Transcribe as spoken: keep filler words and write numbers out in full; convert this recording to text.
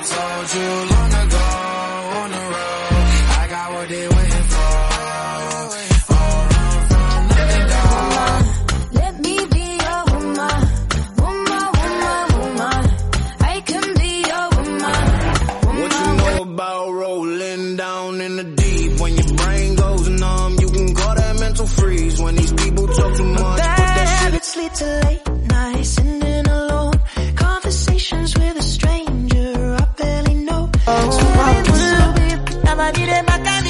told you long ago on the road, I got what they waiting for. All run from nothing, dog. Let me be your woman, woman, woman, woman. I can be your woman, woman. What you know about rolling down in the deep? When your brain goes numb, you can call that mental freeze. When these people talk too much, Bad put that shit. habits lead to late nights, sitting alone. Conversations with a stranger I barely know. Swimming in the soap, never needed my kind.